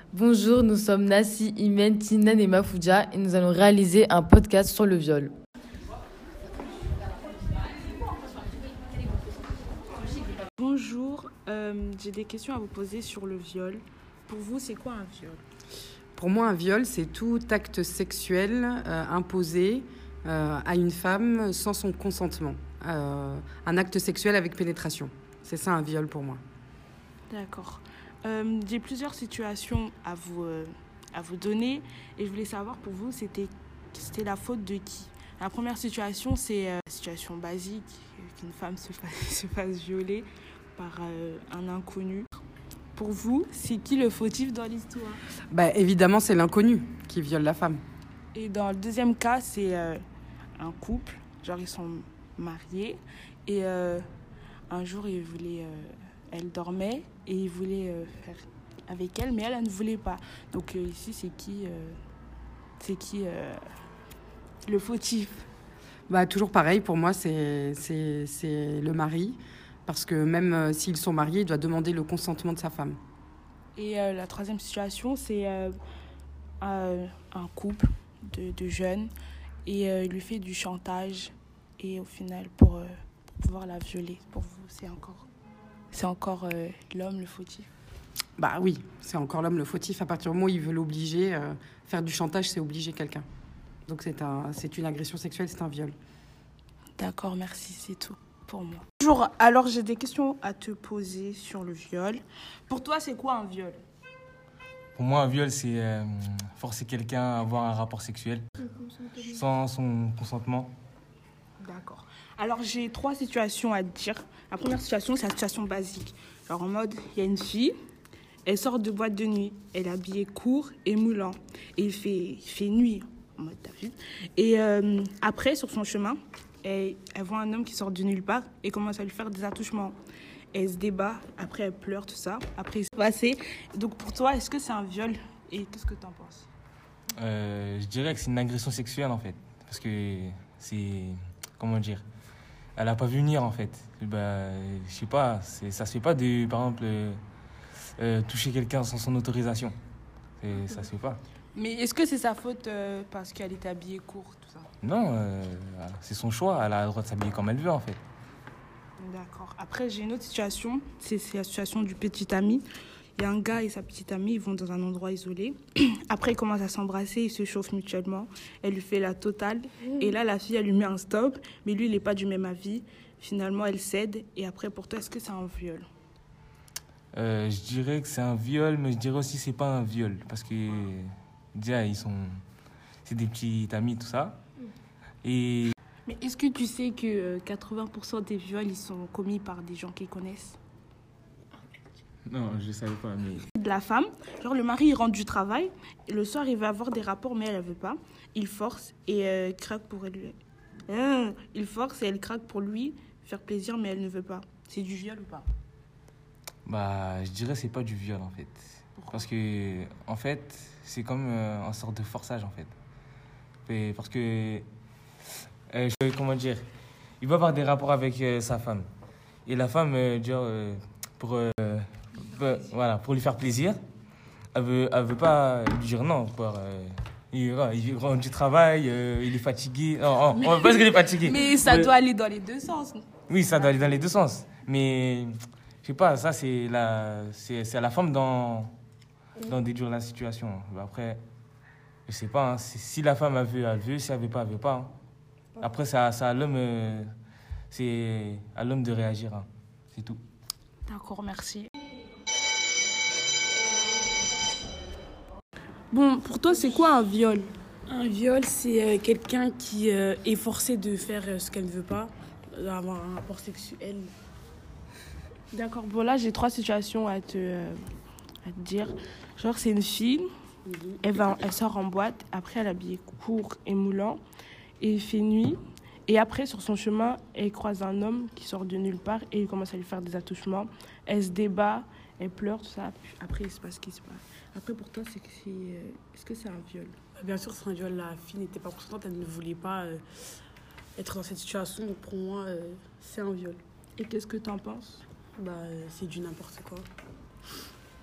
Bonjour, nous sommes Nassi, Imen, Tinan et Mafouja et nous allons réaliser un podcast sur le viol. Bonjour, j'ai des questions à vous poser sur le viol. Pour vous, c'est quoi un viol? Pour moi, un viol, c'est tout acte sexuel imposé à une femme sans son consentement. Un acte sexuel avec pénétration. C'est ça un viol pour moi. D'accord. J'ai plusieurs situations à vous donner et je voulais savoir pour vous, c'était la faute de qui? La première situation, c'est une situation basique, qu'une femme se fasse violer par un inconnu. Pour vous, c'est qui le fautif dans l'histoire? Évidemment, c'est l'inconnu qui viole la femme. Et dans le deuxième cas, c'est un couple, genre ils sont mariés et un jour elle dormait et il voulait faire avec elle, mais elle ne voulait pas. Donc ici, c'est qui le fautif? Toujours pareil, pour moi, c'est le mari. Parce que même s'ils sont mariés, il doit demander le consentement de sa femme. Et la troisième situation, c'est un couple de jeunes et il lui fait du chantage et au final, pour pouvoir la violer. Pour vous, c'est encore l'homme le fautif? Oui, c'est encore l'homme le fautif. À partir du moment où il veut l'obliger, faire du chantage, c'est obliger quelqu'un. Donc c'est une agression sexuelle, c'est un viol. D'accord, merci, c'est tout pour moi. Bonjour, alors j'ai des questions à te poser sur le viol. Pour toi, c'est quoi un viol? Pour moi, un viol, c'est forcer quelqu'un à avoir un rapport sexuel sans son consentement. D'accord. Alors, j'ai 3 situations à te dire. La première situation, c'est la situation basique. Alors, en mode, il y a une fille, elle sort de boîte de nuit, elle est habillée court et moulant. Et il fait nuit, en mode, t'as vu. Et après, sur son chemin, elle voit un homme qui sort de nulle part et commence à lui faire des attouchements. Elle se débat, après elle pleure, tout ça. Après, il s'est passé. Donc pour toi, est-ce que c'est un viol? Et qu'est-ce que tu en penses? Je dirais que c'est une agression sexuelle, en fait. Parce que c'est... Comment dire? Elle n'a pas vu venir, en fait. Je sais pas, ça se fait pas de, par exemple, toucher quelqu'un sans son autorisation. Ça se fait pas. Mais est-ce que c'est sa faute parce qu'elle est habillée court, tout ça? Non, c'est son choix. Elle a le droit de s'habiller comme elle veut, en fait. D'accord. Après, j'ai une autre situation. C'est la situation du petit ami. Il y a un gars et sa petite amie, ils vont dans un endroit isolé. Après, ils commencent à s'embrasser, ils se chauffent mutuellement. Elle lui fait la totale. Et là, la fille, elle lui met un stop. Mais lui, il n'est pas du même avis. Finalement, elle cède. Et après, pour toi, est-ce que c'est un viol? Je dirais que c'est un viol, mais je dirais aussi que c'est pas un viol. Parce que, déjà, c'est des petits amis, tout ça. Et... Mais est-ce que tu sais que 80% des viols, ils sont commis par des gens qu'ils connaissent? Non, je ne savais pas, mais... De la femme, genre le mari, il rentre du travail, et le soir, il veut avoir des rapports, mais elle ne veut pas. Il force et craque pour elle. Il force et elle craque pour lui, faire plaisir, mais elle ne veut pas. C'est du viol ou pas? Je dirais que c'est pas du viol, en fait. Pourquoi? Parce que, en fait, c'est comme une sorte de forçage, en fait. Parce que, comment dire, il va avoir des rapports avec sa femme. Et la femme, pour lui faire plaisir, elle veut pas lui dire non. Il rentre du travail, il est fatigué. Non, on va pas dire qu'il est fatigué. Mais ça doit aller dans les deux sens. Oui, ça doit aller dans les deux sens. Mais, je sais pas, ça, c'est à la femme d'en déduire la situation. Après, je sais pas, hein, si la femme elle veut, si elle veut pas, hein. Après, c'est à l'homme de réagir, hein. C'est tout. D'accord, merci. Bon, pour toi, c'est quoi un viol? Un viol, c'est quelqu'un qui est forcé de faire ce qu'elle ne veut pas, d'avoir un rapport sexuel. D'accord, bon là, j'ai 3 situations à te dire. Genre, c'est une fille, elle sort en boîte, après elle est habillée court et moulant, et il fait nuit. Et après, sur son chemin, elle croise un homme qui sort de nulle part et il commence à lui faire des attouchements. Elle se débat, elle pleure, tout ça. Après, il se passe ce qui se passe. Après, pour toi, est-ce que c'est un viol? Bien sûr, c'est un viol. La fille n'était pas consentante, elle ne voulait pas être dans cette situation. Donc pour moi, c'est un viol. Et qu'est-ce que tu en penses? C'est du n'importe quoi.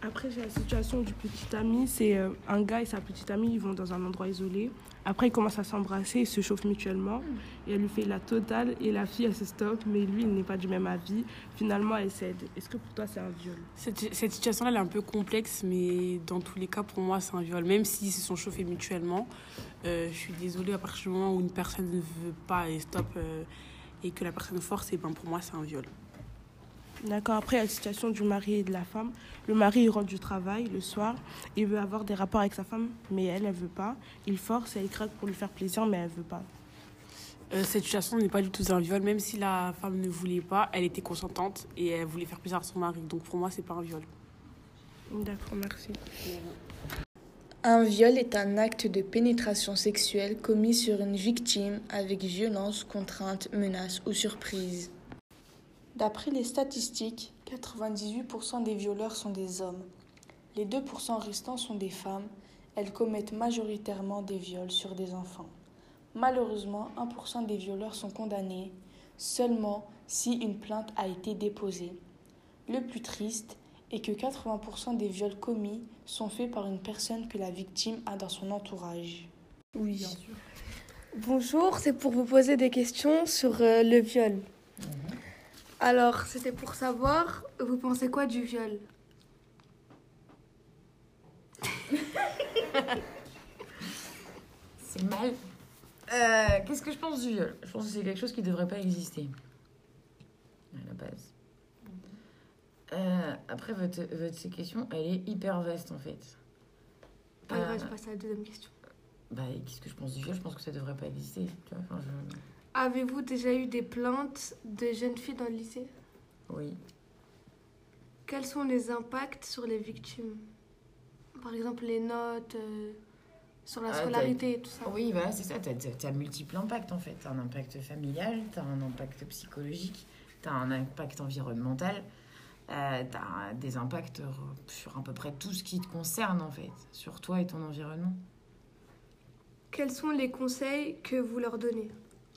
Après, j'ai la situation du petit ami. C'est un gars et sa petite amie, ils vont dans un endroit isolé. Après, ils commencent à s'embrasser, ils se chauffent mutuellement. Et elle lui fait la totale. Et la fille, elle se stoppe. Mais lui, il n'est pas du même avis. Finalement, elle cède. Est-ce que pour toi, c'est un viol? Cette situation-là, elle est un peu complexe, mais dans tous les cas, pour moi, c'est un viol. Même s'ils se sont chauffés mutuellement, je suis désolée, à partir du moment où une personne ne veut pas et stop, et que la personne force, et ben pour moi, c'est un viol. D'accord. Après, il y a la situation du mari et de la femme. Le mari, il rentre du travail le soir. Il veut avoir des rapports avec sa femme, mais elle veut pas. Il force et elle craque pour lui faire plaisir, mais elle veut pas. Cette situation n'est pas du tout un viol, même si la femme ne voulait pas, elle était consentante et elle voulait faire plaisir à son mari. Donc pour moi, c'est pas un viol. D'accord, merci. Un viol est un acte de pénétration sexuelle commis sur une victime avec violence, contrainte, menace ou surprise. D'après les statistiques, 98% des violeurs sont des hommes. Les 2% restants sont des femmes. Elles commettent majoritairement des viols sur des enfants. Malheureusement, 1% des violeurs sont condamnés seulement si une plainte a été déposée. Le plus triste est que 80% des viols commis sont faits par une personne que la victime a dans son entourage. Oui, bien sûr. Bonjour, c'est pour vous poser des questions sur le viol. Alors, c'était pour savoir, vous pensez quoi du viol? C'est mal. Qu'est-ce que je pense du viol? Je pense que c'est quelque chose qui ne devrait pas exister. À la base. Après, votre question, elle est hyper vaste en fait. Il reste pas à la deuxième question. Qu'est-ce que je pense du viol? Je pense que ça ne devrait pas exister. Tu vois, Avez-vous déjà eu des plaintes de jeunes filles dans le lycée? Oui. Quels sont les impacts sur les victimes? Par exemple, les notes, sur la scolarité, tout ça. Oui, voilà, c'est ça. Tu as multiples impacts en fait. Tu as un impact familial, tu as un impact psychologique, tu as un impact environnemental. Tu as des impacts sur à peu près tout ce qui te concerne en fait, sur toi et ton environnement. Quels sont les conseils que vous leur donnez?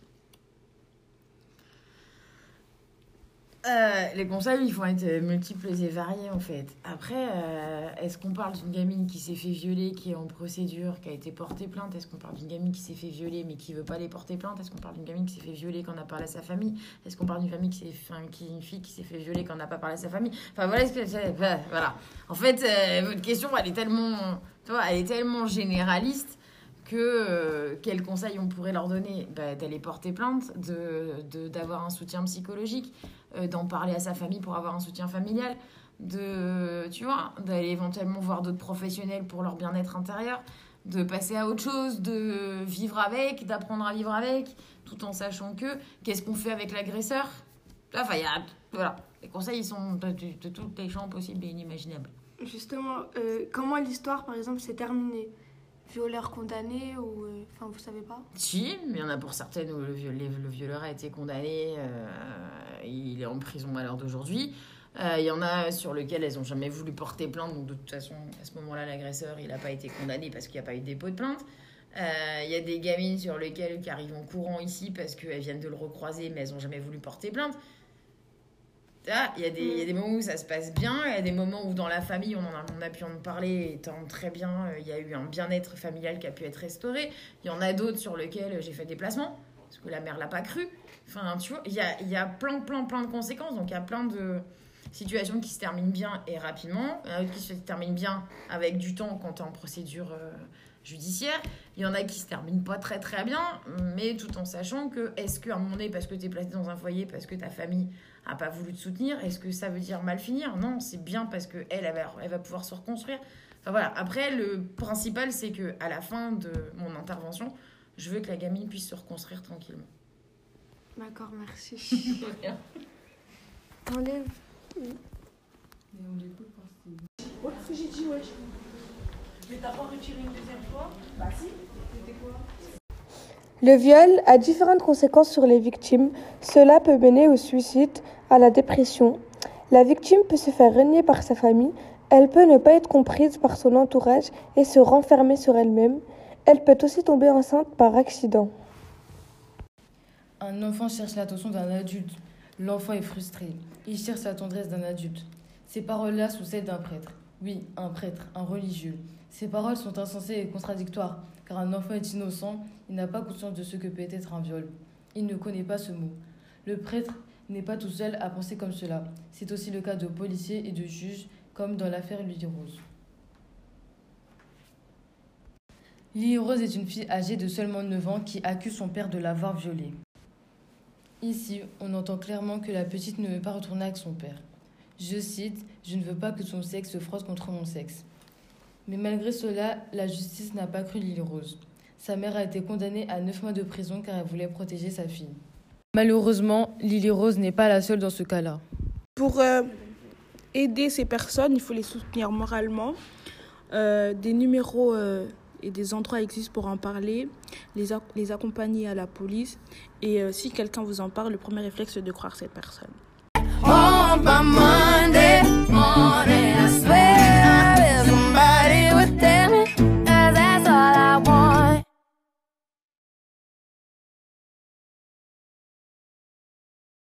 Les conseils, il faut être multiples et variés en fait. Après, est-ce qu'on parle d'une gamine qui s'est fait violer, qui est en procédure, qui a été portée plainte? Est-ce qu'on parle d'une gamine qui s'est fait violer mais qui veut pas aller porter plainte? Est-ce qu'on parle d'une gamine qui s'est fait violer, qu'on a parlé à sa famille? Est-ce qu'on parle d'une famille une fille qui s'est fait violer, qu'on n'a pas parlé à sa famille? Enfin voilà ce que c'est. Voilà. En fait, votre question, elle est tellement généraliste que quels conseils on pourrait leur donner? D'aller porter plainte, d'avoir un soutien psychologique, d'en parler à sa famille pour avoir un soutien familial, d'aller éventuellement voir d'autres professionnels pour leur bien-être intérieur, de passer à autre chose, de vivre avec, d'apprendre à vivre avec, tout en sachant que qu'est-ce qu'on fait avec l'agresseur? Enfin, voilà, les conseils, ils sont de tous les champs possibles et inimaginables. Justement, comment l'histoire, par exemple, s'est terminée? Violeur condamné ou... Enfin, vous savez pas? Si, mais il y en a pour certaines où le violeur a été condamné, il est en prison à l'heure d'aujourd'hui. Il y en a sur lesquels elles n'ont jamais voulu porter plainte, donc de toute façon, à ce moment-là, l'agresseur, il n'a pas été condamné parce qu'il n'y a pas eu de dépôt de plainte. Il y a des gamines sur lesquelles qui arrivent en courant ici parce qu'elles viennent de le recroiser, mais elles n'ont jamais voulu porter plainte. Il y a des moments où ça se passe bien, il y a des moments où dans la famille, on a pu en parler étant très bien, il y a eu un bien-être familial qui a pu être restauré. Il y en a d'autres sur lesquels j'ai fait des placements, parce que la mère l'a pas cru. Enfin, tu vois, il y a plein de conséquences, donc il y a plein de situations qui se terminent bien et rapidement, il y en a d'autres qui se terminent bien avec du temps quand tu es en procédure judiciaire. Il y en a qui se terminent pas très très bien, mais tout en sachant que est-ce qu'à un moment donné, parce que tu es placé dans un foyer, parce que ta famille a pas voulu te soutenir, est-ce que ça veut dire mal finir? Non, c'est bien parce que elle va pouvoir se reconstruire. Enfin voilà, après le principal c'est que à la fin de mon intervention, je veux que la gamine puisse se reconstruire tranquillement. D'accord, merci. Enlève. Ouais, ce que j'ai dit, ouais. Mais t'as pas retiré une deuxième fois? Bah si, c'était quoi? Le viol a différentes conséquences sur les victimes. Cela peut mener au suicide, à la dépression. La victime peut se faire renier par sa famille. Elle peut ne pas être comprise par son entourage et se renfermer sur elle-même. Elle peut aussi tomber enceinte par accident. Un enfant cherche l'attention d'un adulte. L'enfant est frustré. Il cherche la tendresse d'un adulte. Ces paroles-là sont celles d'un prêtre. Oui, un prêtre, un religieux. Ces paroles sont insensées et contradictoires, car un enfant est innocent, il n'a pas conscience de ce que peut être un viol. Il ne connaît pas ce mot. Le prêtre n'est pas tout seul à penser comme cela. C'est aussi le cas de policiers et de juges, comme dans l'affaire Lily Rose. Lily Rose est une fille âgée de seulement 9 ans qui accuse son père de l'avoir violée. Ici, on entend clairement que la petite ne veut pas retourner avec son père. Je cite, « Je ne veux pas que son sexe se frotte contre mon sexe ». Mais malgré cela, la justice n'a pas cru Lily Rose. Sa mère a été condamnée à 9 mois de prison car elle voulait protéger sa fille. Malheureusement, Lily Rose n'est pas la seule dans ce cas-là. Pour aider ces personnes, il faut les soutenir moralement. Des numéros et des endroits existent pour en parler, les accompagner à la police. Et si quelqu'un vous en parle, le premier réflexe est de croire cette personne. On by Monday morning, I swear